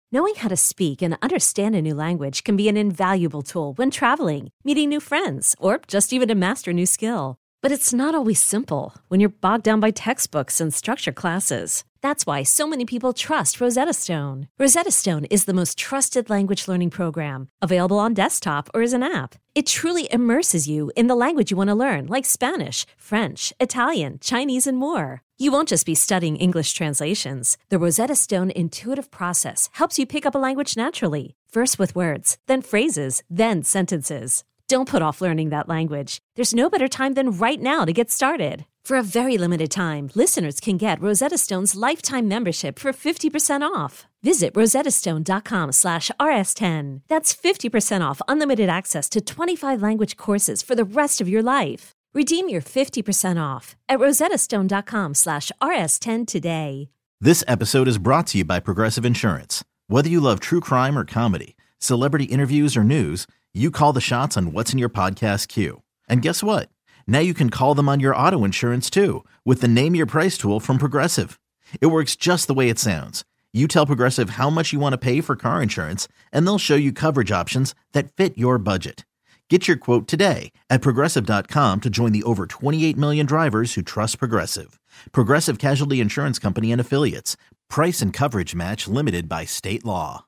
Knowing how to speak and understand a new language can be an invaluable tool when traveling, meeting new friends, or just even to master a new skill. But it's not always simple when you're bogged down by textbooks and structured classes. That's why so many people trust Rosetta Stone. Rosetta Stone is the most trusted language learning program, available on desktop or as an app. It truly immerses you in the language you want to learn, like Spanish, French, Italian, Chinese, and more. You won't just be studying English translations. The Rosetta Stone intuitive process helps you pick up a language naturally, first with words, then phrases, then sentences. Don't put off learning that language. There's no better time than right now to get started. For a very limited time, listeners can get Rosetta Stone's lifetime membership for 50% off. Visit rosettastone.com/rs10. That's 50% off unlimited access to 25 language courses for the rest of your life. Redeem your 50% off at rosettastone.com/rs10 today. This episode is brought to you by Progressive Insurance. Whether you love true crime or comedy, celebrity interviews or news, you call the shots on what's in your podcast queue. And guess what? Now you can call them on your auto insurance too with the Name Your Price tool from Progressive. It works just the way it sounds. You tell Progressive how much you want to pay for car insurance, and they'll show you coverage options that fit your budget. Get your quote today at Progressive.com to join the over 28 million drivers who trust Progressive. Progressive Casualty Insurance Company and Affiliates. Price and coverage match limited by state law.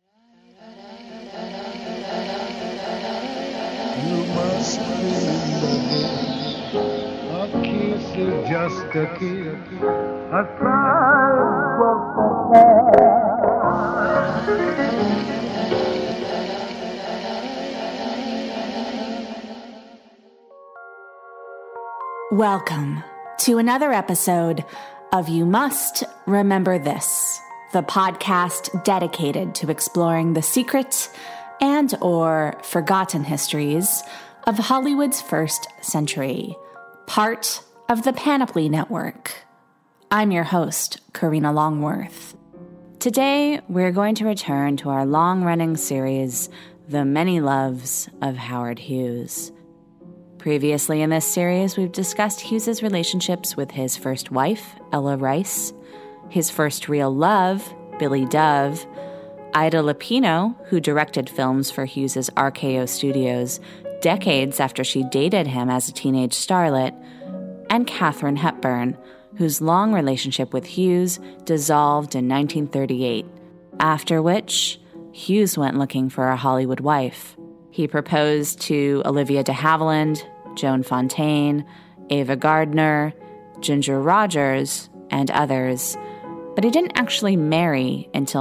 You must a kiss is just a kiss, a cry Welcome to another episode of You Must Remember This, the podcast dedicated to exploring the secret and or forgotten histories of Hollywood's first century, part of the Panoply Network. I'm your host, Karina Longworth. Today, we're going to return to our long-running series, The Many Loves of Howard Hughes. Previously in this series, we've discussed Hughes's relationships with his first wife, Ella Rice, his first real love, Billy Dove, Ida Lupino, who directed films for Hughes's RKO Studios decades after she dated him as a teenage starlet, and Katharine Hepburn, whose long relationship with Hughes dissolved in 1938, after which Hughes went looking for a Hollywood wife. He proposed to Olivia de Havilland, Joan Fontaine, Ava Gardner, Ginger Rogers, and others, but he didn't actually marry until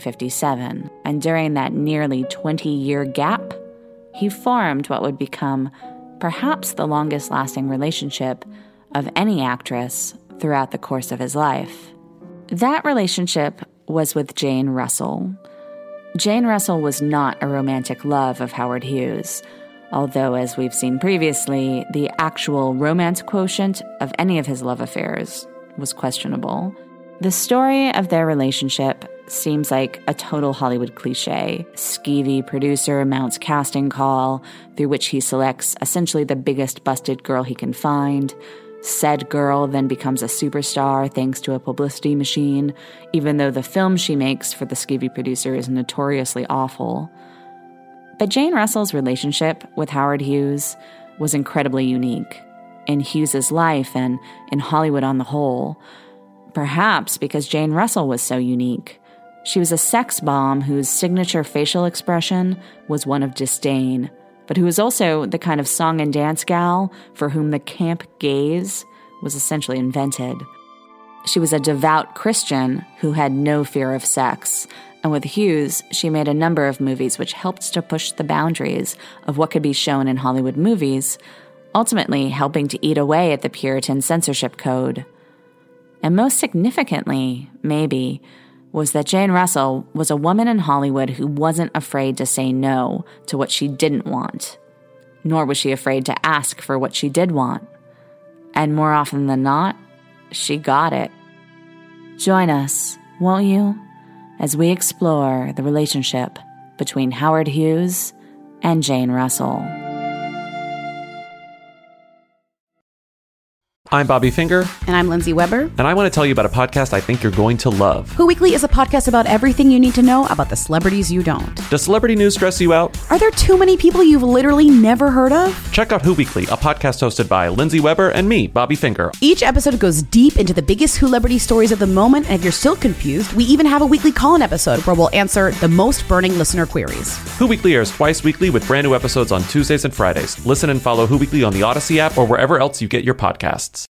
1957, and during that nearly 20-year gap, he formed what would become perhaps the longest-lasting relationship of any actress throughout the course of his life. That relationship was with Jane Russell. Jane Russell was not a romantic love of Howard Hughes, although, as we've seen previously, the actual romance quotient of any of his love affairs was questionable. The story of their relationship seems like a total Hollywood cliche. Skeevy producer mounts casting call, through which he selects essentially the biggest busted girl he can find. Said girl then becomes a superstar thanks to a publicity machine, even though the film she makes for the skeevy producer is notoriously awful. But Jane Russell's relationship with Howard Hughes was incredibly unique in Hughes's life and in Hollywood on the whole. Perhaps because Jane Russell was so unique. She was a sex bomb whose signature facial expression was one of disdain, but who was also the kind of song and dance gal for whom the camp gaze was essentially invented. She was a devout Christian who had no fear of sex, and with Hughes, she made a number of movies which helped to push the boundaries of what could be shown in Hollywood movies, ultimately helping to eat away at the Puritan censorship code. And most significantly, maybe, was that Jane Russell was a woman in Hollywood who wasn't afraid to say no to what she didn't want, nor was she afraid to ask for what she did want. And more often than not, she got it. Join us, won't you, as we explore the relationship between Howard Hughes and Jane Russell. I'm Bobby Finger. And I'm Lindsay Weber. And I want to tell you about a podcast I think you're going to love. Who Weekly is a podcast about everything you need to know about the celebrities you don't. Does celebrity news stress you out? Are there too many people you've literally never heard of? Check out Who Weekly, a podcast hosted by Lindsay Weber and me, Bobby Finger. Each episode goes deep into the biggest Who-lebrity stories of the moment, and if you're still confused, we even have a weekly call-in episode where we'll answer the most burning listener queries. Who Weekly airs twice weekly with brand new episodes on Tuesdays and Fridays. Listen and follow Who Weekly on the Odyssey app or wherever else you get your podcasts.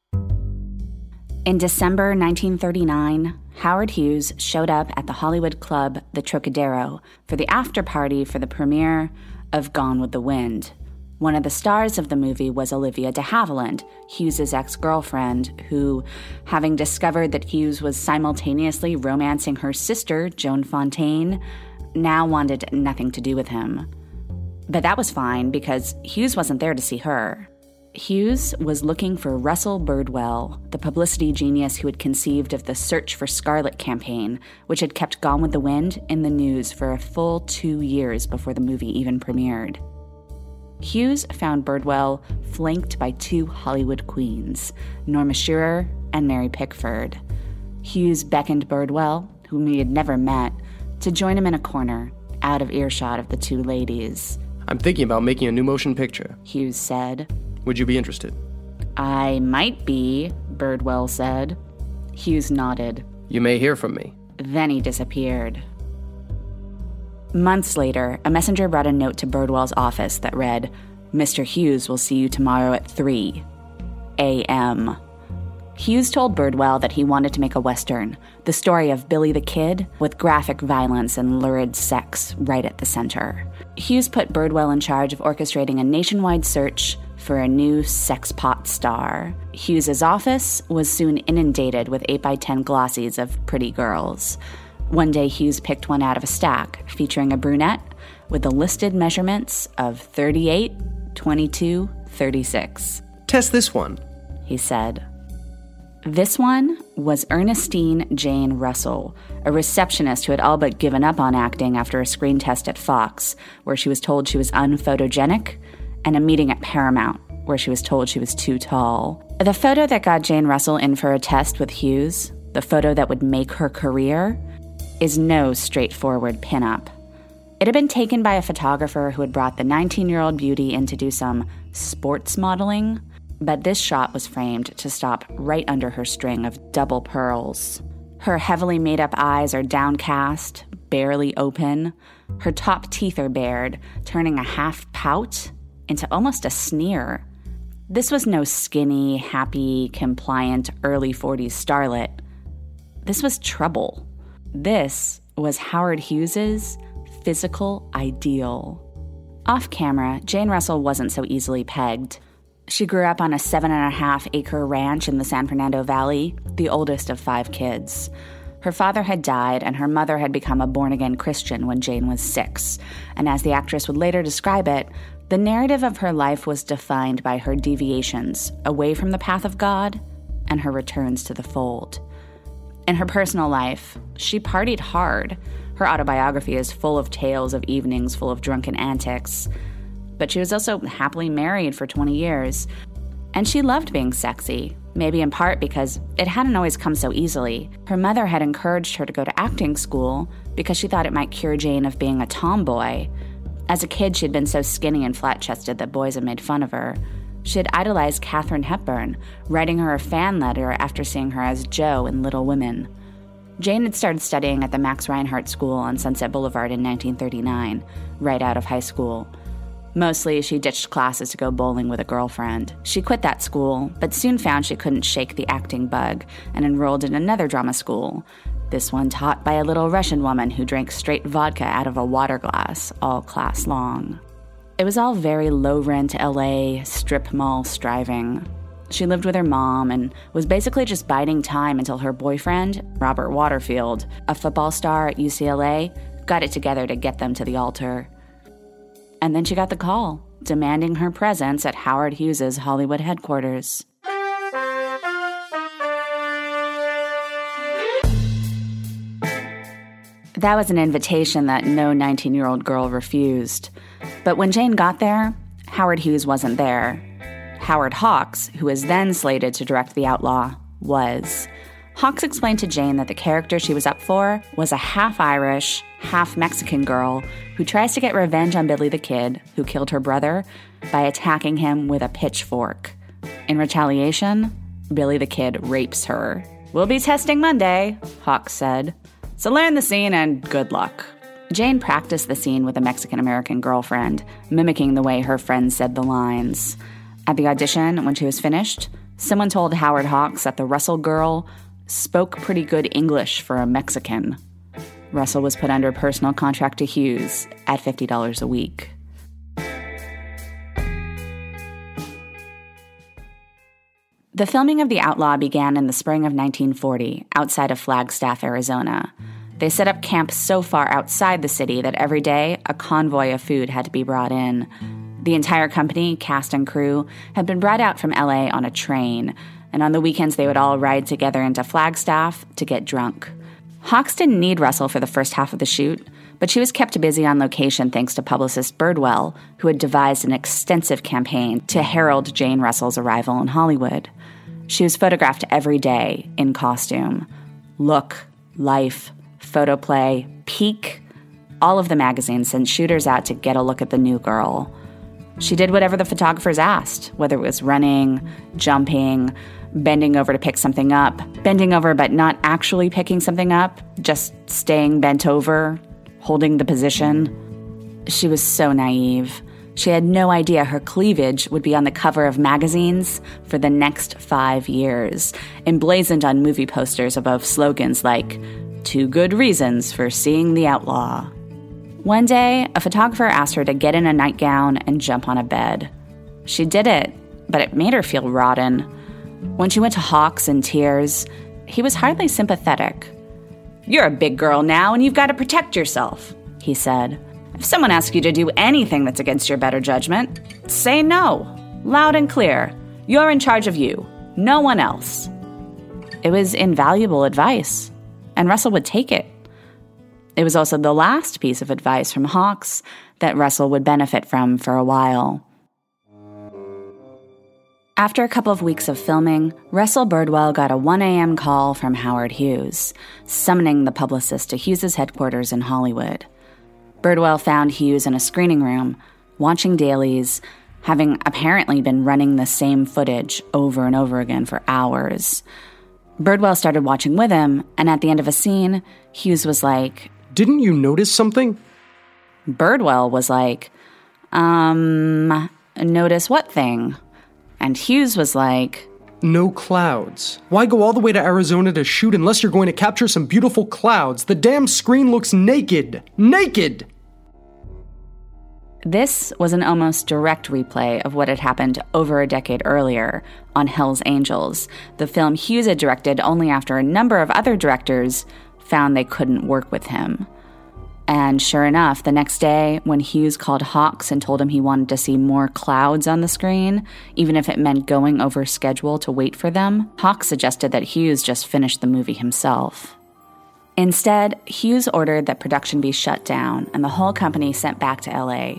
In December 1939, Howard Hughes showed up at the Hollywood club The Trocadero for the after party for the premiere of Gone with the Wind. One of the stars of the movie was Olivia de Havilland, Hughes' ex-girlfriend, who, having discovered that Hughes was simultaneously romancing her sister, Joan Fontaine, now wanted nothing to do with him. But that was fine because Hughes wasn't there to see her. Hughes was looking for Russell Birdwell, the publicity genius who had conceived of the Search for Scarlet campaign, which had kept Gone with the Wind in the news for a full 2 years before the movie even premiered. Hughes found Birdwell flanked by 2 Hollywood queens, Norma Shearer and Mary Pickford. Hughes beckoned Birdwell, whom he had never met, to join him in a corner, out of earshot of the 2 ladies. "I'm thinking about making a new motion picture," Hughes said. "Would you be interested?" "I might be," Birdwell said. Hughes nodded. "You may hear from me." Then he disappeared. Months later, a messenger brought a note to Birdwell's office that read, "Mr. Hughes will see you tomorrow at 3 a.m. Hughes told Birdwell that he wanted to make a Western, the story of Billy the Kid, with graphic violence and lurid sex right at the center. Hughes put Birdwell in charge of orchestrating a nationwide search for a new sex pot star. Hughes's office was soon inundated with 8x10 glossies of pretty girls. One day, Hughes picked one out of a stack, featuring a brunette with the listed measurements of 38, 22, 36. "Test this one," he said. This one was Ernestine Jane Russell, a receptionist who had all but given up on acting after a screen test at Fox, where she was told she was unphotogenic, and a meeting at Paramount, where she was told she was too tall. The photo that got Jane Russell in for a test with Hughes, the photo that would make her career, is no straightforward pinup. It had been taken by a photographer who had brought the 19-year-old beauty in to do some sports modeling, but this shot was framed to stop right under her string of double pearls. Her heavily made-up eyes are downcast, barely open. Her top teeth are bared, turning a half pout into almost a sneer. This was no skinny, happy, compliant, early 40s starlet. This was trouble. This was Howard Hughes's physical ideal. Off camera, Jane Russell wasn't so easily pegged. She grew up on a 7.5-acre ranch in the San Fernando Valley, the oldest of 5 kids. Her father had died, and her mother had become a born-again Christian when Jane was 6. And as the actress would later describe it, the narrative of her life was defined by her deviations away from the path of God and her returns to the fold. In her personal life, she partied hard. Her autobiography is full of tales of evenings full of drunken antics. But she was also happily married for 20 years. And she loved being sexy, maybe in part because it hadn't always come so easily. Her mother had encouraged her to go to acting school because she thought it might cure Jane of being a tomboy. As a kid, she'd been so skinny and flat-chested that boys had made fun of her. She had idolized Katharine Hepburn, writing her a fan letter after seeing her as Jo in Little Women. Jane had started studying at the Max Reinhardt School on Sunset Boulevard in 1939, right out of high school. Mostly, she ditched classes to go bowling with a girlfriend. She quit that school, but soon found she couldn't shake the acting bug and enrolled in another drama school, this one taught by a little Russian woman who drank straight vodka out of a water glass all class long. It was all very low-rent LA, strip mall striving. She lived with her mom and was basically just biding time until her boyfriend, Robert Waterfield, a football star at UCLA, got it together to get them to the altar. And then she got the call, demanding her presence at Howard Hughes's Hollywood headquarters. That was an invitation that no 19-year-old girl refused. But when Jane got there, Howard Hughes wasn't there. Howard Hawks, who was then slated to direct The Outlaw, was. Hawks explained to Jane that the character she was up for was a half-Irish, half-Mexican girl who tries to get revenge on Billy the Kid, who killed her brother, by attacking him with a pitchfork. In retaliation, Billy the Kid rapes her. "We'll be testing Monday," Hawks said. "So learn the scene and good luck." Jane practiced the scene with a Mexican-American girlfriend, mimicking the way her friend said the lines. At the audition, when she was finished, someone told Howard Hawks that the Russell girl spoke pretty good English for a Mexican. Russell was put under personal contract to Hughes at $50 a week. The filming of The Outlaw began in the spring of 1940 outside of Flagstaff, Arizona. They set up camp so far outside the city that every day a convoy of food had to be brought in. The entire company, cast and crew, had been brought out from LA on a train, and on the weekends they would all ride together into Flagstaff to get drunk. Hawks didn't need Russell for the first half of the shoot, but she was kept busy on location thanks to publicist Birdwell, who had devised an extensive campaign to herald Jane Russell's arrival in Hollywood. She was photographed every day in costume. Look, Life, Photoplay, Peak, all of the magazines sent shooters out to get a look at the new girl. She did whatever the photographers asked, whether it was running, jumping, bending over to pick something up, bending over but not actually picking something up, just staying bent over, holding the position. She was so naive. She had no idea her cleavage would be on the cover of magazines for the next 5 years, emblazoned on movie posters above slogans like, "2 good reasons for seeing The Outlaw." One day, a photographer asked her to get in a nightgown and jump on a bed. She did it, but it made her feel rotten. When she went to Hawks in tears, he was hardly sympathetic. "You're a big girl now, and you've got to protect yourself," he said. "If someone asks you to do anything that's against your better judgment, say no, loud and clear. You're in charge of you, no one else." It was invaluable advice, and Russell would take it. It was also the last piece of advice from Hawks that Russell would benefit from for a while. After a couple of weeks of filming, Russell Birdwell got a 1 a.m. call from Howard Hughes, summoning the publicist to Hughes' headquarters in Hollywood. Birdwell found Hughes in a screening room, watching dailies, having apparently been running the same footage over and over again for hours. Birdwell started watching with him, and at the end of a scene, Hughes was like, "Didn't you notice something?" Birdwell was like, notice what thing? And Hughes was like, "No clouds. Why go all the way to Arizona to shoot unless you're going to capture some beautiful clouds? The damn screen looks naked. Naked!" This was an almost direct replay of what had happened over a decade earlier on Hell's Angels, the film Hughes had directed only after a number of other directors found they couldn't work with him. And sure enough, the next day, when Hughes called Hawks and told him he wanted to see more clouds on the screen, even if it meant going over schedule to wait for them, Hawks suggested that Hughes just finish the movie himself. Instead, Hughes ordered that production be shut down and the whole company sent back to LA.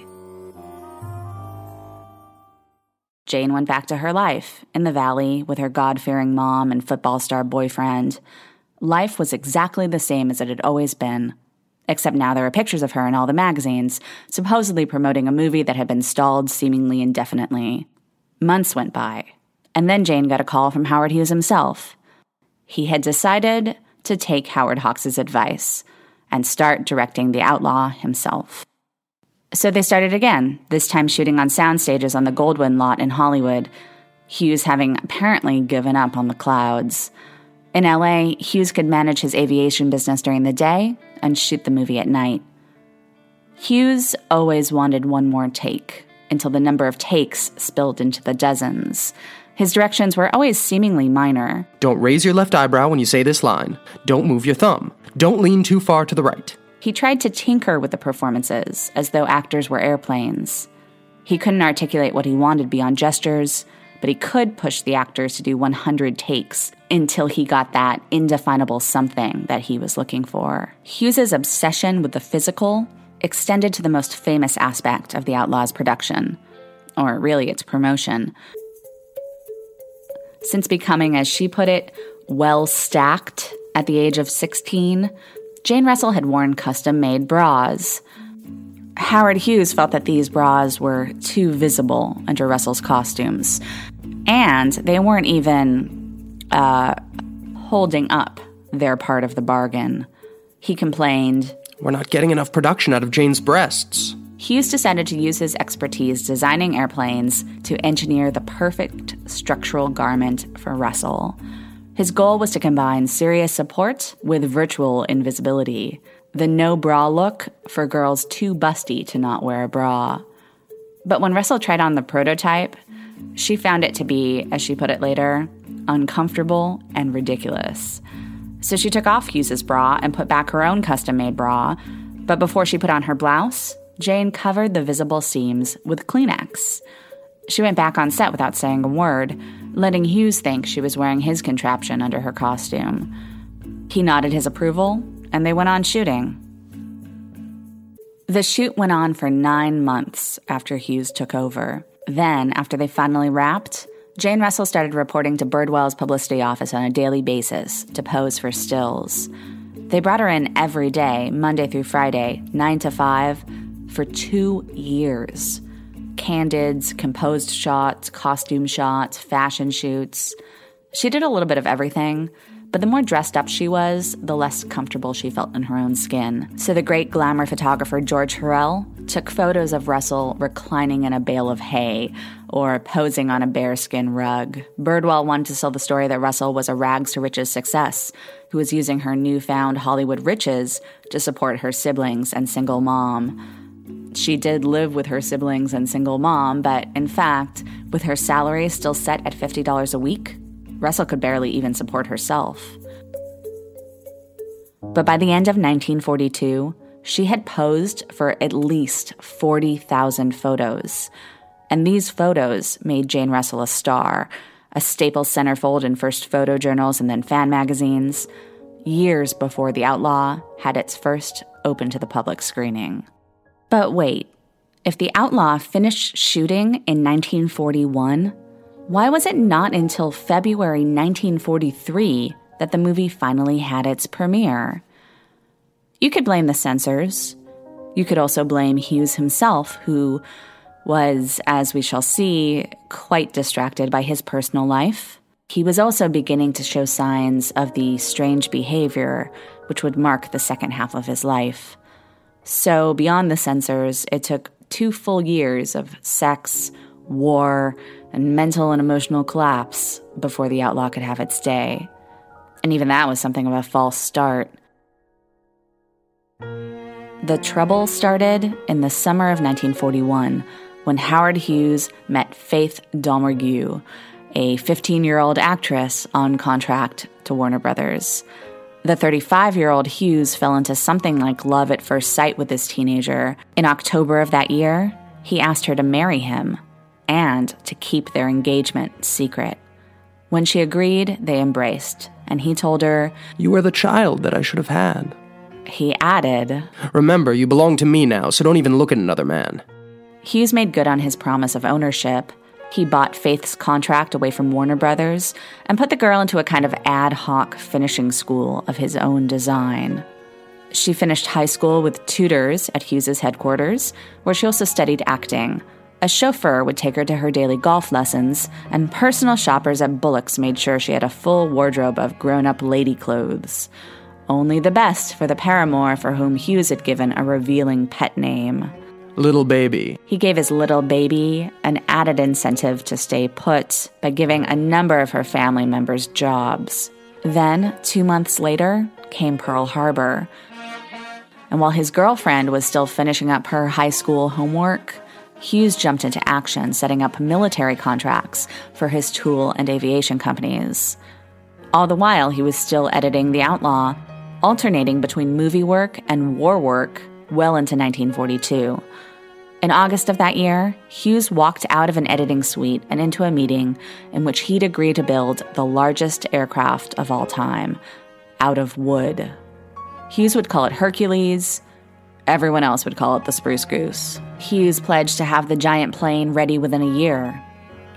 Jane went back to her life in the valley with her God-fearing mom and football star boyfriend. Life was exactly the same as it had always been, except now there were pictures of her in all the magazines, supposedly promoting a movie that had been stalled seemingly indefinitely. Months went by, and then Jane got a call from Howard Hughes himself. He had decided to take Howard Hawks' advice and start directing The Outlaw himself. So they started again, this time shooting on sound stages on the Goldwyn lot in Hollywood, Hughes having apparently given up on the clouds. In LA, Hughes could manage his aviation business during the day and shoot the movie at night. Hughes always wanted one more take, until the number of takes spilled into the dozens. His directions were always seemingly minor. "Don't raise your left eyebrow when you say this line. Don't move your thumb. Don't lean too far to the right." He tried to tinker with the performances, as though actors were airplanes. He couldn't articulate what he wanted beyond gestures, but he could push the actors to do 100 takes until he got that indefinable something that he was looking for. Hughes' obsession with the physical extended to the most famous aspect of The Outlaw's production, or really its promotion. Since becoming, as she put it, well-stacked at the age of 16, Jane Russell had worn custom-made bras. Howard Hughes felt that these bras were too visible under Russell's costumes, and they weren't even holding up their part of the bargain. He complained, "We're not getting enough production out of Jane's breasts." Hughes decided to use his expertise designing airplanes to engineer the perfect structural garment for Russell. His goal was to combine serious support with virtual invisibility, the no-bra look for girls too busty to not wear a bra. But when Russell tried on the prototype, she found it to be, as she put it later, uncomfortable and ridiculous. So she took off Hughes's bra and put back her own custom-made bra, but before she put on her blouse, Jane covered the visible seams with Kleenex. She went back on set without saying a word, letting Hughes think she was wearing his contraption under her costume. He nodded his approval, and they went on shooting. The shoot went on for 9 months after Hughes took over. Then, after they finally wrapped, Jane Russell started reporting to Birdwell's publicity office on a daily basis to pose for stills. They brought her in every day, Monday through Friday, 9 to 5, for 2 years. Candids, composed shots, costume shots, fashion shoots. She did a little bit of everything, but the more dressed up she was, the less comfortable she felt in her own skin. So the great glamour photographer George Hurrell took photos of Russell reclining in a bale of hay or posing on a bearskin rug. Birdwell wanted to sell the story that Russell was a rags-to-riches success who was using her newfound Hollywood riches to support her siblings and single mom. She did live with her siblings and single mom, but in fact, with her salary still set at $50 a week, Russell could barely even support herself. But by the end of 1942, she had posed for at least 40,000 photos. And these photos made Jane Russell a star, a staple centerfold in first photo journals and then fan magazines, years before The Outlaw had its first open to the public screening. But wait, if The Outlaw finished shooting in 1941, why was it not until February 1943 that the movie finally had its premiere? You could blame the censors. You could also blame Hughes himself, who was, as we shall see, quite distracted by his personal life. He was also beginning to show signs of the strange behavior which would mark the second half of his life. So beyond the censors, it took 2 full years of sex, war, and mental and emotional collapse before The Outlaw could have its day. And even that was something of a false start. The trouble started in the summer of 1941 when Howard Hughes met Faith Domergue, a 15-year-old actress on contract to Warner Brothers. The 35-year-old Hughes fell into something like love at first sight with this teenager. In October of that year, he asked her to marry him and to keep their engagement secret. When she agreed, they embraced, and he told her, "You are the child that I should have had." He added, "Remember, you belong to me now, so don't even look at another man." Hughes made good on his promise of ownership. He bought Faith's contract away from Warner Brothers and put the girl into a kind of ad hoc finishing school of his own design. She finished high school with tutors at Hughes's headquarters, where she also studied acting. A chauffeur would take her to her daily golf lessons, and personal shoppers at Bullock's made sure she had a full wardrobe of grown-up lady clothes. Only the best for the paramour for whom Hughes had given a revealing pet name. Little baby. He gave his little baby an added incentive to stay put by giving a number of her family members jobs. Then, 2 months later, came Pearl Harbor. And while his girlfriend was still finishing up her high school homework, Hughes jumped into action, setting up military contracts for his tool and aviation companies. All the while, he was still editing The Outlaw, alternating between movie work and war work well into 1942. In August of that year, Hughes walked out of an editing suite and into a meeting in which he'd agreed to build the largest aircraft of all time, out of wood. Hughes would call it Hercules. Everyone else would call it the Spruce Goose. Hughes pledged to have the giant plane ready within a year.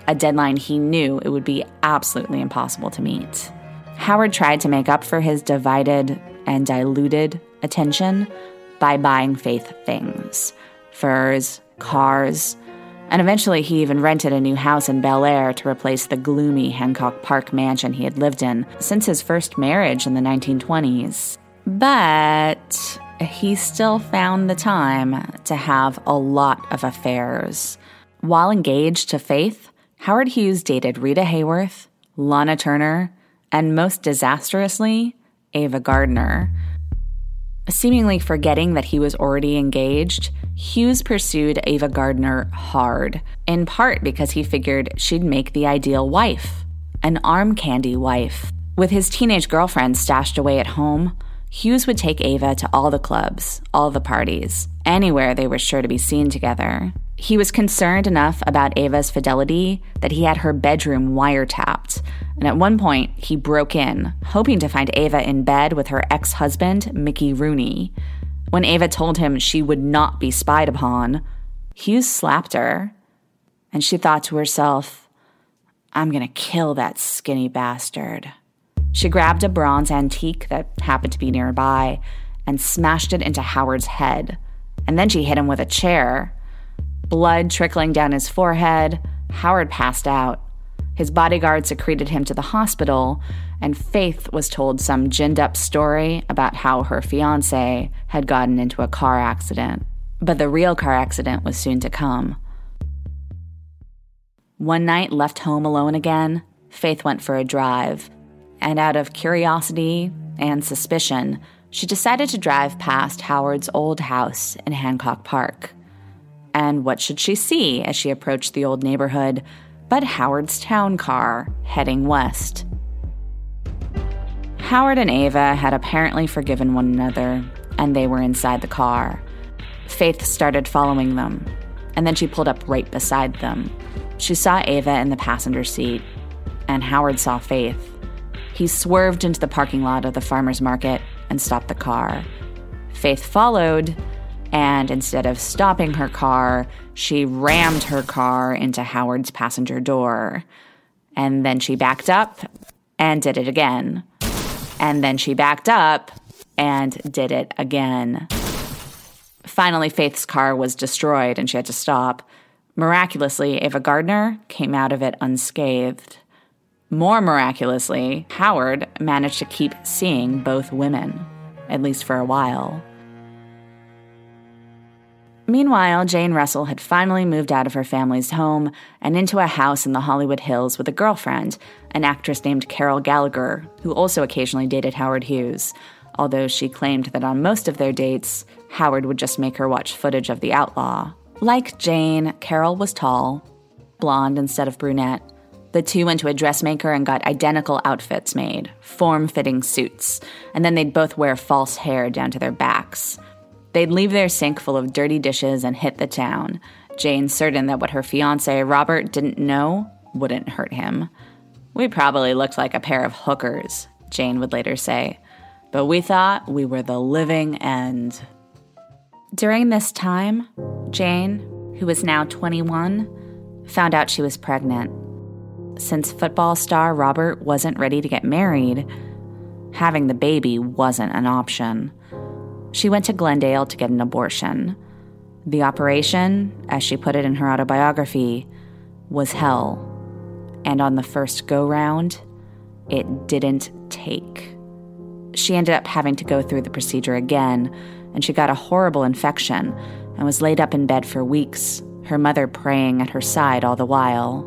a deadline he knew it would be absolutely impossible to meet. Howard tried to make up for his divided and diluted attention by buying Faith things: furs, cars, and eventually he even rented a new house in Bel Air to replace the gloomy Hancock Park mansion he had lived in since his first marriage in the 1920s. But he still found the time to have a lot of affairs. While engaged to Faith, Howard Hughes dated Rita Hayworth, Lana Turner, and most disastrously, Ava Gardner. Seemingly forgetting that he was already engaged, Hughes pursued Ava Gardner hard, in part because he figured she'd make the ideal wife, an arm candy wife. With his teenage girlfriend stashed away at home, Hughes would take Ava to all the clubs, all the parties, anywhere they were sure to be seen together. He was concerned enough about Ava's fidelity that he had her bedroom wiretapped, and at one point he broke in, hoping to find Ava in bed with her ex-husband, Mickey Rooney. When Ava told him she would not be spied upon, Hughes slapped her, and she thought to herself, "I'm gonna kill that skinny bastard." She grabbed a bronze antique that happened to be nearby and smashed it into Howard's head, and then she hit him with a chair. Blood trickling down his forehead, Howard passed out. His bodyguard secreted him to the hospital, and Faith was told some ginned-up story about how her fiancé had gotten into a car accident. But the real car accident was soon to come. One night, left home alone again, Faith went for a drive. And out of curiosity and suspicion, she decided to drive past Howard's old house in Hancock Park. And what should she see as she approached the old neighborhood but Howard's town car heading west? Howard and Ava had apparently forgiven one another, and they were inside the car. Faith started following them, and then she pulled up right beside them. She saw Ava in the passenger seat, and Howard saw Faith. He swerved into the parking lot of the farmer's market and stopped the car. Faith followed, and instead of stopping her car, she rammed her car into Howard's passenger door. And then she backed up and did it again. And then she backed up and did it again. Finally, Faith's car was destroyed and she had to stop. Miraculously, Ava Gardner came out of it unscathed. More miraculously, Howard managed to keep seeing both women, at least for a while. Meanwhile, Jane Russell had finally moved out of her family's home and into a house in the Hollywood Hills with a girlfriend, an actress named Carol Gallagher, who also occasionally dated Howard Hughes, although she claimed that on most of their dates, Howard would just make her watch footage of The Outlaw. Like Jane, Carol was tall, blonde instead of brunette. The two went to a dressmaker and got identical outfits made, form-fitting suits, and then they'd both wear false hair down to their backs. They'd leave their sink full of dirty dishes and hit the town, Jane certain that what her fiancé, Robert, didn't know wouldn't hurt him. "We probably looked like a pair of hookers," Jane would later say, "but we thought we were the living end." During this time, Jane, who was now 21, found out she was pregnant. Since football star Robert wasn't ready to get married, having the baby wasn't an option. She went to Glendale to get an abortion. The operation, as she put it in her autobiography, was hell. And on the first go-round, it didn't take. She ended up having to go through the procedure again, and she got a horrible infection and was laid up in bed for weeks, her mother praying at her side all the while.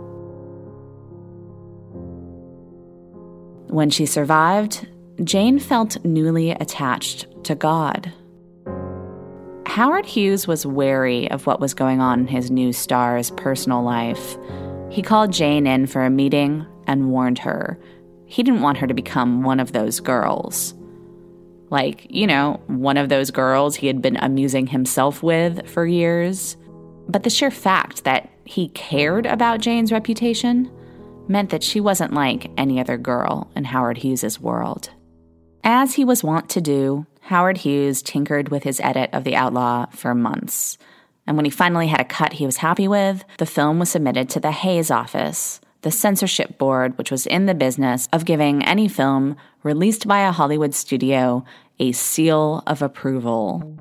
When she survived, Jane felt newly attached to God. Howard Hughes was wary of what was going on in his new star's personal life. He called Jane in for a meeting and warned her. He didn't want her to become one of those girls. Like, one of those girls he had been amusing himself with for years. But the sheer fact that he cared about Jane's reputation meant that she wasn't like any other girl in Howard Hughes's world. As he was wont to do, Howard Hughes tinkered with his edit of The Outlaw for months. And when he finally had a cut he was happy with, the film was submitted to the Hays office, the censorship board which was in the business of giving any film released by a Hollywood studio a seal of approval.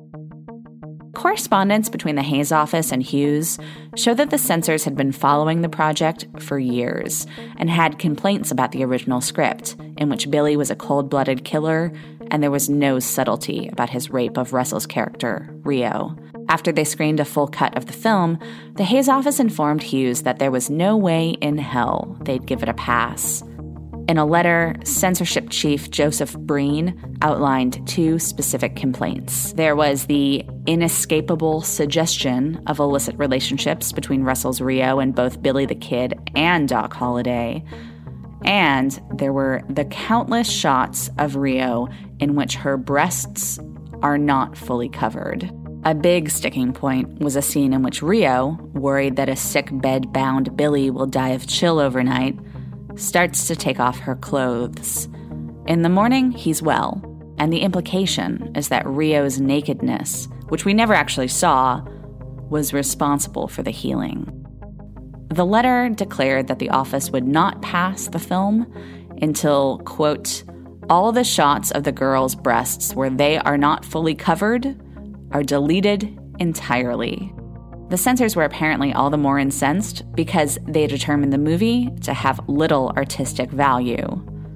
Correspondence between the Hays office and Hughes showed that the censors had been following the project for years and had complaints about the original script, in which Billy was a cold-blooded killer and there was no subtlety about his rape of Russell's character, Rio. After they screened a full cut of the film, the Hays office informed Hughes that there was no way in hell they'd give it a pass. In a letter, censorship chief Joseph Breen outlined 2 specific complaints. There was the inescapable suggestion of illicit relationships between Russell's Rio and both Billy the Kid and Doc Holliday. And there were the countless shots of Rio in which her breasts are not fully covered. A big sticking point was a scene in which Rio, worried that a sick bed-bound Billy will die of chill overnight, starts to take off her clothes. In the morning, he's well, and the implication is that Rio's nakedness, which we never actually saw, was responsible for the healing. The letter declared that the office would not pass the film until, quote, all the shots of the girl's breasts where they are not fully covered are deleted entirely. The censors were apparently all the more incensed because they determined the movie to have little artistic value.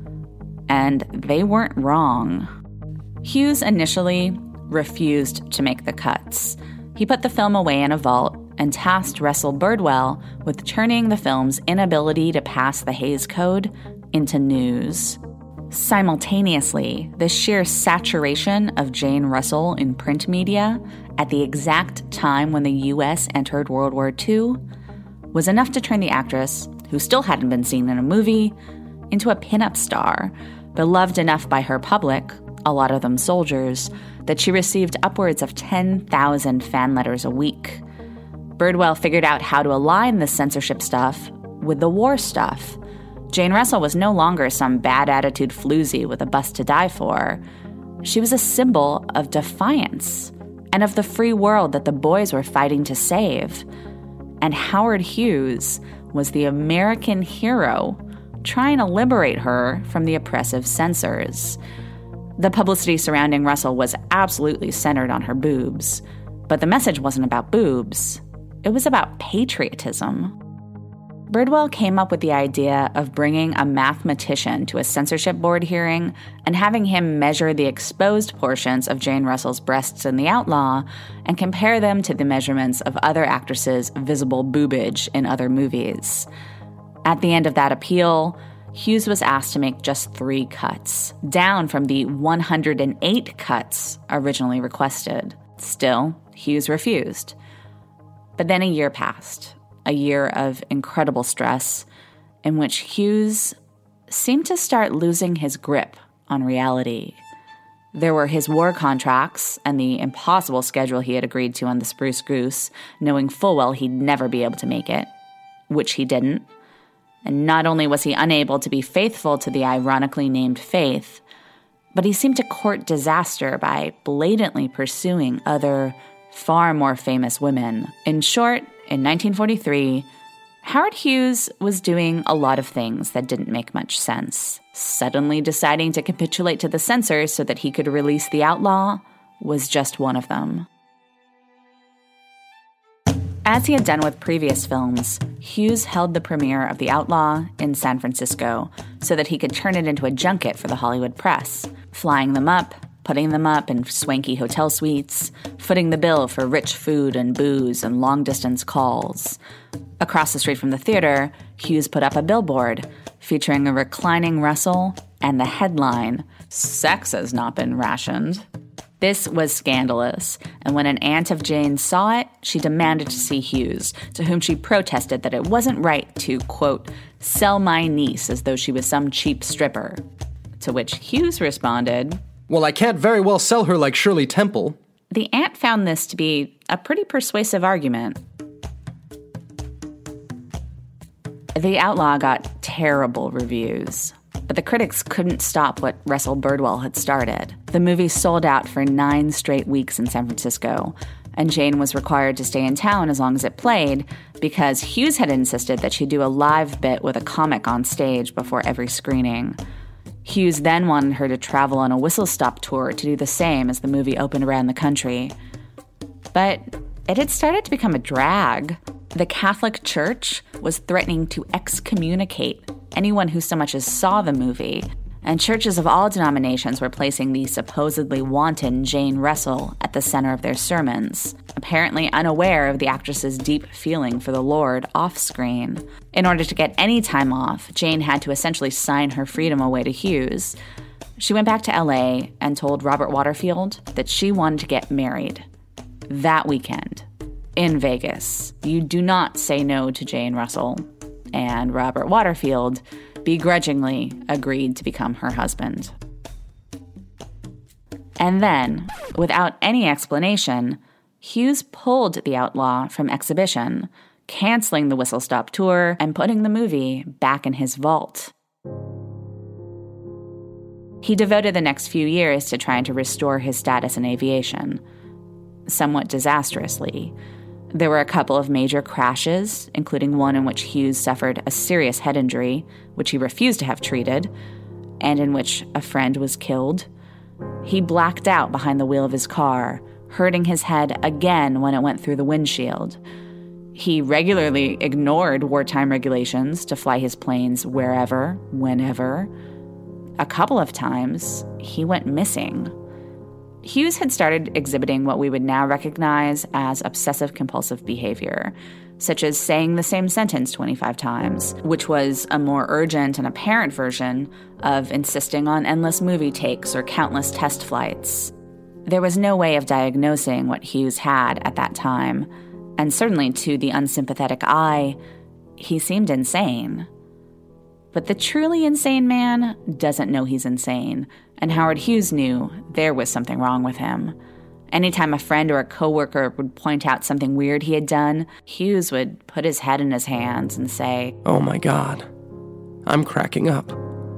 And they weren't wrong. Hughes initially refused to make the cuts. He put the film away in a vault and tasked Russell Birdwell with turning the film's inability to pass the Hays Code into news. Simultaneously, the sheer saturation of Jane Russell in print media at the exact time when the U.S. entered World War II was enough to turn the actress, who still hadn't been seen in a movie, into a pinup star, beloved enough by her public, a lot of them soldiers, that she received upwards of 10,000 fan letters a week. Birdwell figured out how to align the censorship stuff with the war stuff. Jane Russell was no longer some bad-attitude floozy with a bust to die for. She was a symbol of defiance and of the free world that the boys were fighting to save. And Howard Hughes was the American hero trying to liberate her from the oppressive censors. The publicity surrounding Russell was absolutely centered on her boobs, but the message wasn't about boobs. It was about patriotism. Birdwell came up with the idea of bringing a mathematician to a censorship board hearing and having him measure the exposed portions of Jane Russell's breasts in The Outlaw and compare them to the measurements of other actresses' visible boobage in other movies. At the end of that appeal, Hughes was asked to make just 3 cuts, down from the 108 cuts originally requested. Still, Hughes refused. But then a year passed. A year of incredible stress in which Hughes seemed to start losing his grip on reality. There were his war contracts and the impossible schedule he had agreed to on the Spruce Goose, knowing full well he'd never be able to make it, which he didn't. And not only was he unable to be faithful to the ironically named Faith, but he seemed to court disaster by blatantly pursuing other, far more famous women. In short, in 1943, Howard Hughes was doing a lot of things that didn't make much sense. Suddenly deciding to capitulate to the censors so that he could release The Outlaw was just one of them. As he had done with previous films, Hughes held the premiere of The Outlaw in San Francisco so that he could turn it into a junket for the Hollywood press, flying them up, putting them up in swanky hotel suites, footing the bill for rich food and booze and long-distance calls. Across the street from the theater, Hughes put up a billboard featuring a reclining Russell and the headline, "Sex has not been rationed." This was scandalous, and when an aunt of Jane's saw it, she demanded to see Hughes, to whom she protested that it wasn't right to, quote, "sell my niece as though she was some cheap stripper." To which Hughes responded, "Well, I can't very well sell her like Shirley Temple." The aunt found this to be a pretty persuasive argument. The Outlaw got terrible reviews, but the critics couldn't stop what Russell Birdwell had started. The movie sold out for 9 straight weeks in San Francisco, and Jane was required to stay in town as long as it played because Hughes had insisted that she do a live bit with a comic on stage before every screening. Hughes then wanted her to travel on a whistle-stop tour to do the same as the movie opened around the country. But it had started to become a drag. The Catholic Church was threatening to excommunicate anyone who so much as saw the movie, and churches of all denominations were placing the supposedly wanton Jane Russell at the center of their sermons, apparently unaware of the actress's deep feeling for the Lord off-screen. In order to get any time off, Jane had to essentially sign her freedom away to Hughes. She went back to LA and told Robert Waterfield that she wanted to get married that weekend in Vegas. You do not say no to Jane Russell. And Robert Waterfield begrudgingly agreed to become her husband. And then, without any explanation, Hughes pulled The Outlaw from exhibition, canceling the Whistle Stop tour and putting the movie back in his vault. He devoted the next few years to trying to restore his status in aviation, somewhat disastrously. There were a couple of major crashes, including one in which Hughes suffered a serious head injury, which he refused to have treated, and in which a friend was killed. He blacked out behind the wheel of his car, hurting his head again when it went through the windshield. He regularly ignored wartime regulations to fly his planes wherever, whenever. A couple of times, he went missing. Hughes had started exhibiting what we would now recognize as obsessive-compulsive behavior, such as saying the same sentence 25 times, which was a more urgent and apparent version of insisting on endless movie takes or countless test flights. There was no way of diagnosing what Hughes had at that time, and certainly to the unsympathetic eye, he seemed insane. But the truly insane man doesn't know he's insane, and Howard Hughes knew there was something wrong with him. Anytime a friend or a coworker would point out something weird he had done, Hughes would put his head in his hands and say, "Oh my God, I'm cracking up."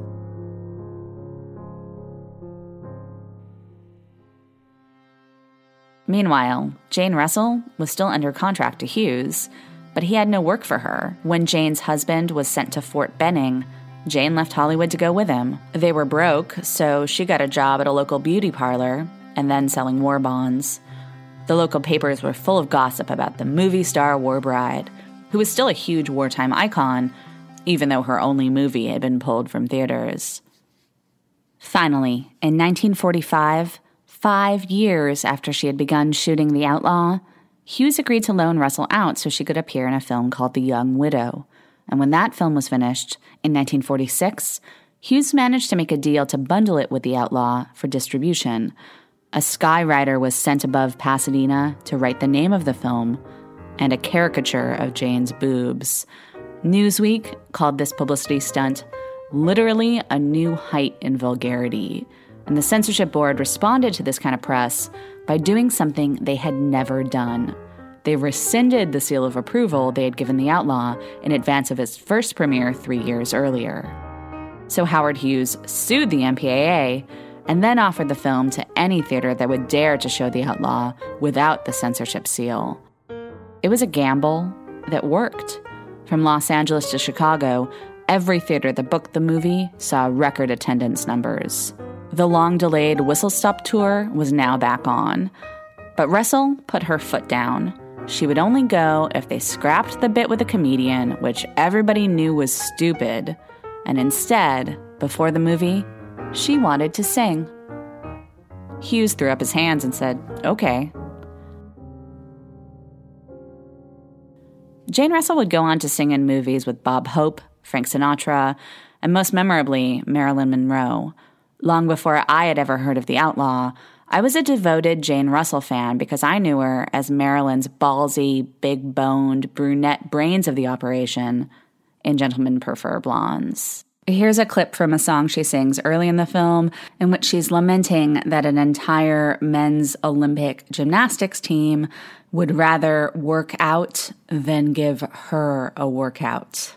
Meanwhile, Jane Russell was still under contract to Hughes, but he had no work for her. When Jane's husband was sent to Fort Benning, Jane left Hollywood to go with him. They were broke, so she got a job at a local beauty parlor and then selling war bonds. The local papers were full of gossip about the movie star war bride, who was still a huge wartime icon, even though her only movie had been pulled from theaters. Finally, in 1945, 5 years after she had begun shooting The Outlaw, Hughes agreed to loan Russell out so she could appear in a film called The Young Widow. And when that film was finished, in 1946, Hughes managed to make a deal to bundle it with The Outlaw for distribution. A skywriter was sent above Pasadena to write the name of the film and a caricature of Jane's boobs. Newsweek called this publicity stunt literally a new height in vulgarity, and the censorship board responded to this kind of press by doing something they had never done. They rescinded the seal of approval they had given The Outlaw in advance of its first premiere 3 years earlier. So Howard Hughes sued the MPAA and then offered the film to any theater that would dare to show The Outlaw without the censorship seal. It was a gamble that worked. From Los Angeles to Chicago, every theater that booked the movie saw record attendance numbers. The long-delayed Whistle Stop tour was now back on. But Russell put her foot down. She would only go if they scrapped the bit with a comedian, which everybody knew was stupid. And instead, before the movie, she wanted to sing. Hughes threw up his hands and said, "Okay." Jane Russell would go on to sing in movies with Bob Hope, Frank Sinatra, and most memorably, Marilyn Monroe. Long before I had ever heard of The Outlaw, I was a devoted Jane Russell fan because I knew her as Marilyn's ballsy, big-boned, brunette brains of the operation in Gentlemen Prefer Blondes. Here's a clip from a song she sings early in the film in which she's lamenting that an entire men's Olympic gymnastics team would rather work out than give her a workout.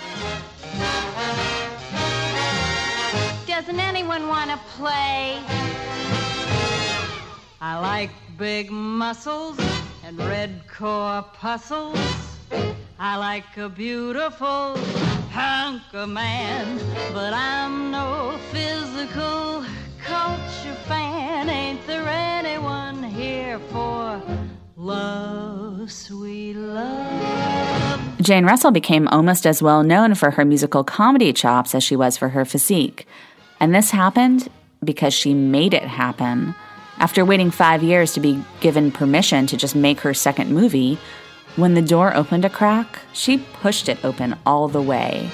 Doesn't anyone want to play? I like big muscles and red corpuscles. I like a beautiful hunk of man, but I'm no physical culture fan. Ain't there anyone here for love, sweet love? Jane Russell became almost as well known for her musical comedy chops as she was for her physique. And this happened because she made it happen. After waiting 5 years to be given permission to just make her second movie, when the door opened a crack, she pushed it open all the way.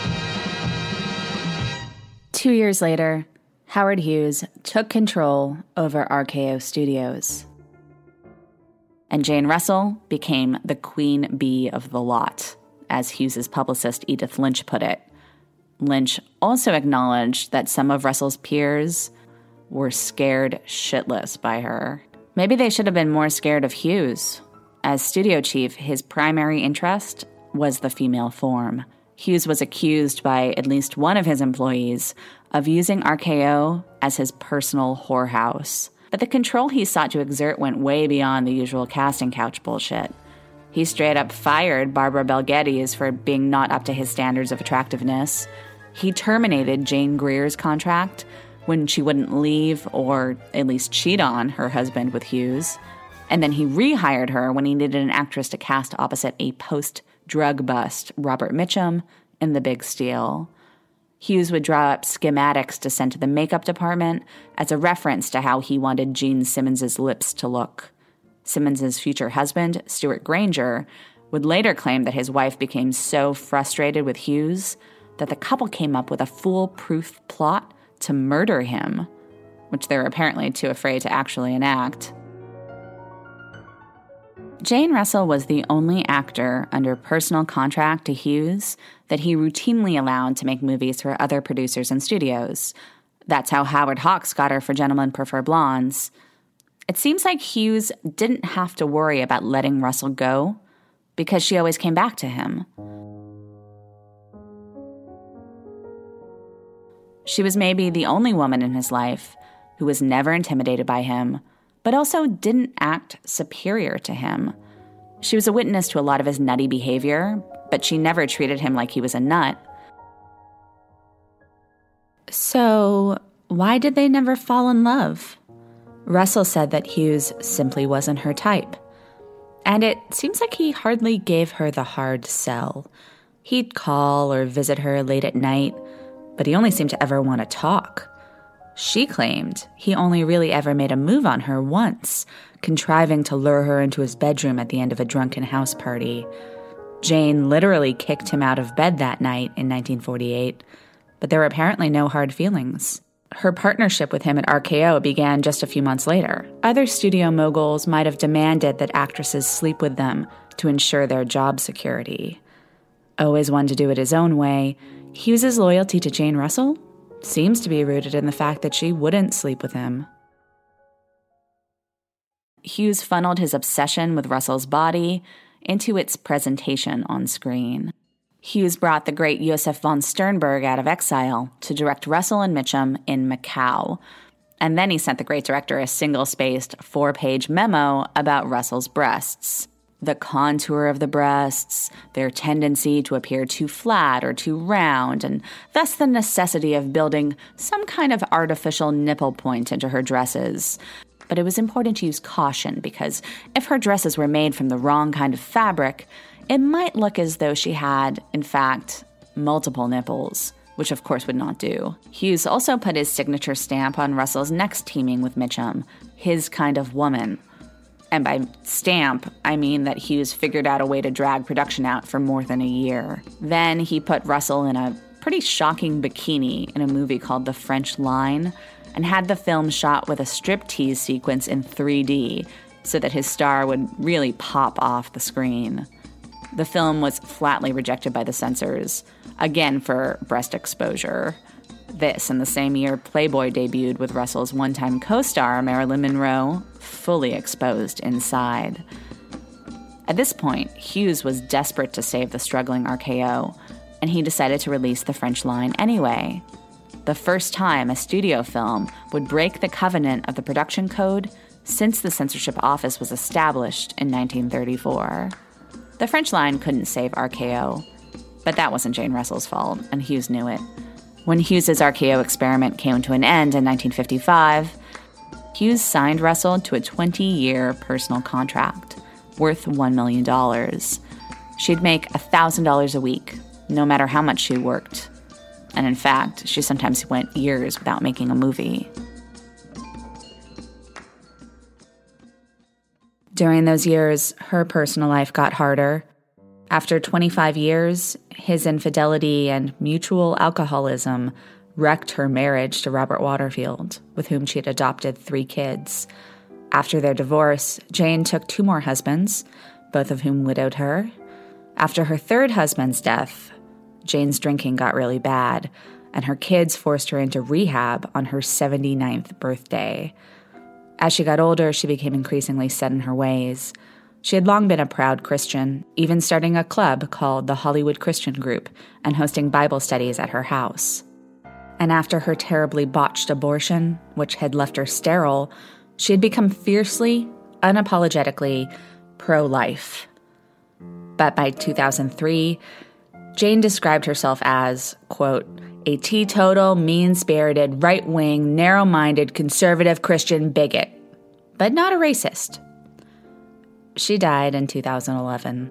2 years later, Howard Hughes took control over RKO Studios. And Jane Russell became the queen bee of the lot, as Hughes's publicist Edith Lynch put it. Lynch also acknowledged that some of Russell's peers were scared shitless by her. Maybe they should have been more scared of Hughes. As studio chief, his primary interest was the female form. Hughes was accused by at least one of his employees of using RKO as his personal whorehouse. But the control he sought to exert went way beyond the usual casting couch bullshit. He straight up fired Barbara Bel Geddes for being not up to his standards of attractiveness. He terminated Jane Greer's contract when she wouldn't leave or at least cheat on her husband with Hughes. And then he rehired her when he needed an actress to cast opposite a post-drug bust Robert Mitchum in The Big Steal. Hughes would draw up schematics to send to the makeup department as a reference to how he wanted Gene Simmons's lips to look. Simmons's future husband, Stuart Granger, would later claim that his wife became so frustrated with Hughes that the couple came up with a foolproof plot to murder him, which they were apparently too afraid to actually enact. Jane Russell was the only actor under personal contract to Hughes that he routinely allowed to make movies for other producers and studios. That's how Howard Hawks got her for Gentlemen Prefer Blondes. It seems like Hughes didn't have to worry about letting Russell go because she always came back to him. She was maybe the only woman in his life who was never intimidated by him, but also didn't act superior to him. She was a witness to a lot of his nutty behavior, but she never treated him like he was a nut. So, why did they never fall in love? Russell said that Hughes simply wasn't her type. And it seems like he hardly gave her the hard sell. He'd call or visit her late at night, but he only seemed to ever want to talk. She claimed he only really ever made a move on her once, contriving to lure her into his bedroom at the end of a drunken house party. Jane literally kicked him out of bed that night in 1948, but there were apparently no hard feelings. Her partnership with him at RKO began just a few months later. Other studio moguls might have demanded that actresses sleep with them to ensure their job security. Always one to do it his own way, Hughes's loyalty to Jane Russell seems to be rooted in the fact that she wouldn't sleep with him. Hughes funneled his obsession with Russell's body into its presentation on screen. Hughes brought the great Josef von Sternberg out of exile to direct Russell and Mitchum in Macau. And then he sent the great director a single-spaced 4-page memo about Russell's breasts. The contour of the breasts, their tendency to appear too flat or too round, and thus the necessity of building some kind of artificial nipple point into her dresses. But it was important to use caution because if her dresses were made from the wrong kind of fabric, it might look as though she had, in fact, multiple nipples, which of course would not do. Hughes also put his signature stamp on Russell's next teaming with Mitchum, His Kind of Woman. And by stamp, I mean that Hughes figured out a way to drag production out for more than a year. Then he put Russell in a pretty shocking bikini in a movie called The French Line and had the film shot with a striptease sequence in 3D so that his star would really pop off the screen. The film was flatly rejected by the censors, again for breast exposure. This, in the same year Playboy debuted with Russell's one-time co-star Marilyn Monroe, fully exposed inside. At this point, Hughes was desperate to save the struggling RKO, and he decided to release The French Line anyway. The first time a studio film would break the covenant of the production code since the censorship office was established in 1934. The French line couldn't save RKO, but that wasn't Jane Russell's fault, and Hughes knew it. When Hughes's RKO experiment came to an end in 1955, Hughes signed Russell to a 20-year personal contract worth $1 million. She'd make $1,000 a week, no matter how much she worked. And in fact, she sometimes went years without making a movie. During those years, her personal life got harder. After 25 years, his infidelity and mutual alcoholism wrecked her marriage to Robert Waterfield, with whom she had adopted 3 kids. After their divorce, Jane took 2 more husbands, both of whom widowed her. After her 3rd husband's death, Jane's drinking got really bad, and her kids forced her into rehab on her 79th birthday. As she got older, she became increasingly set in her ways. She had long been a proud Christian, even starting a club called the Hollywood Christian Group and hosting Bible studies at her house. And after her terribly botched abortion, which had left her sterile, she had become fiercely, unapologetically pro-life. But by 2003, Jane described herself as, quote, a teetotal, mean-spirited, right-wing, narrow-minded, conservative Christian bigot, but not a racist. She died in 2011.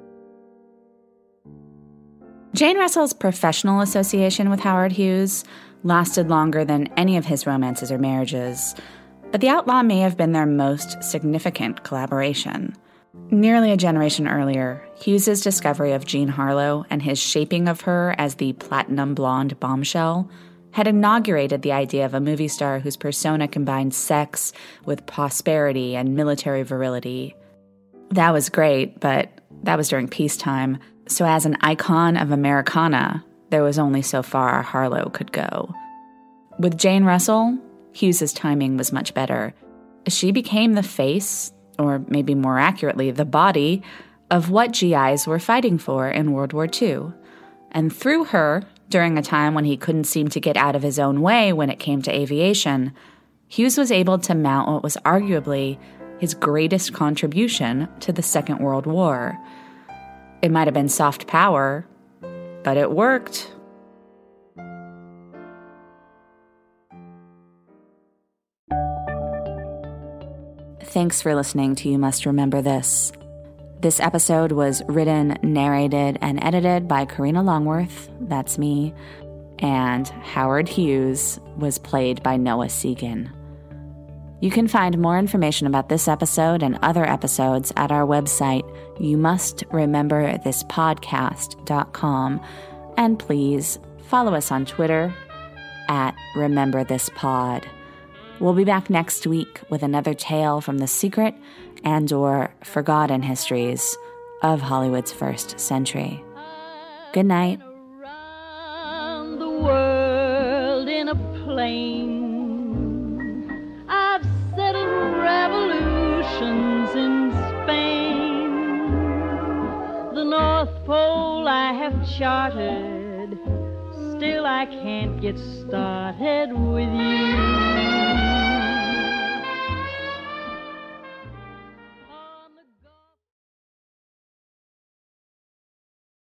Jane Russell's professional association with Howard Hughes lasted longer than any of his romances or marriages, but the outlaw may have been their most significant collaboration. Nearly a generation earlier, Hughes's discovery of Jean Harlow and his shaping of her as the platinum blonde bombshell had inaugurated the idea of a movie star whose persona combined sex with prosperity and military virility. That was great, but that was during peacetime, so as an icon of Americana, there was only so far Harlow could go. With Jane Russell, Hughes's timing was much better. She became the face, or maybe more accurately, the body, of what GIs were fighting for in World War II. And through her, during a time when he couldn't seem to get out of his own way when it came to aviation, Hughes was able to mount what was arguably his greatest contribution to the Second World War. It might have been soft power, but it worked. Thanks for listening to You Must Remember This. This episode was written, narrated, and edited by Karina Longworth, that's me, and Howard Hughes was played by Noah Segan. You can find more information about this episode and other episodes at our website, youmustrememberthispodcast.com, and please follow us on Twitter at RememberThisPod. We'll be back next week with another tale from the secret and/or forgotten histories of Hollywood's first century. Good night. Around the world in a plane, I've settled revolutions in Spain. The North Pole I have charted, still I can't get started with you.